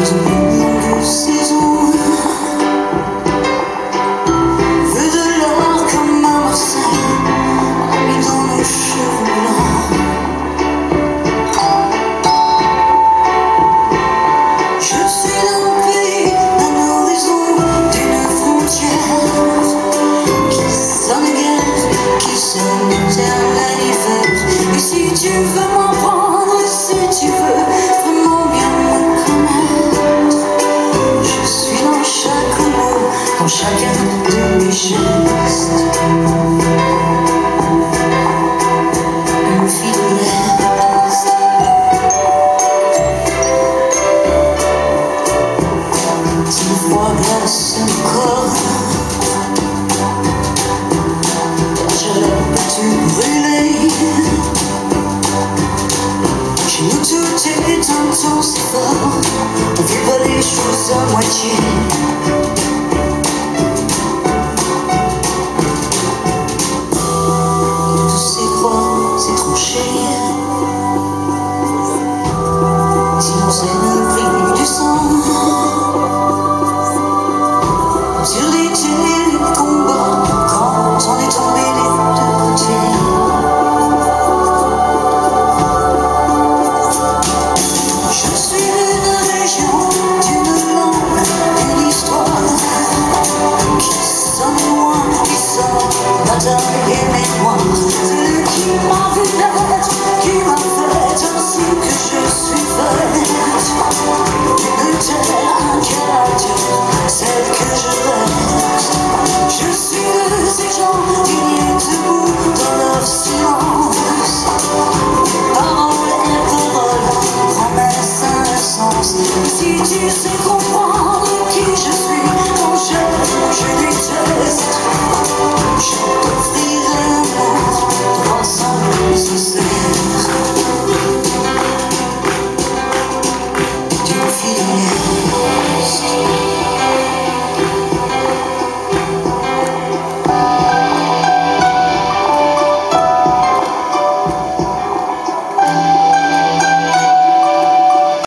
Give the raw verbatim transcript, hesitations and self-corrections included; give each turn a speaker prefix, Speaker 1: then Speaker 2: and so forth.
Speaker 1: une longue saison. Veut de l'or comme à Marseille, mis dans nos cheveux blancs. Je suis d'un pays, d'un horizon, d'une frontière qui sonne guerre, qui sonne éternel hiver. Et si tu veux m'en prendre, si tu veux vraiment bien me connaître, je suis dans chaque mot, dans chacun de mes gestes. Une fille de l'Est. Si le froid glace mon corps, la chaleur peut-tu brûler? Chez nous tout est intense et fort, on vit pas les choses à moitié.